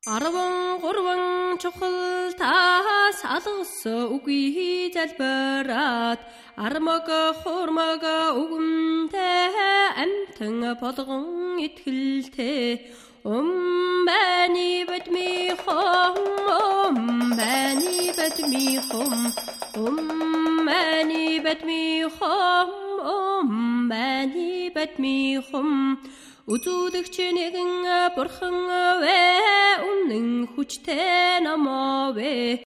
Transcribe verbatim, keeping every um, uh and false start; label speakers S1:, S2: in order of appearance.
S1: Арван гурван чухал та салгас үгүй залбираад армаг хурмаг үгэмтэй амтан болгон итгэлтэй ум бани бадми хом ум бани бадми хом ум бани бадми хом ум бани бадми хом үзүүлэгч нэгэн бурхан вэ үнэн хүчтэй намаа вэ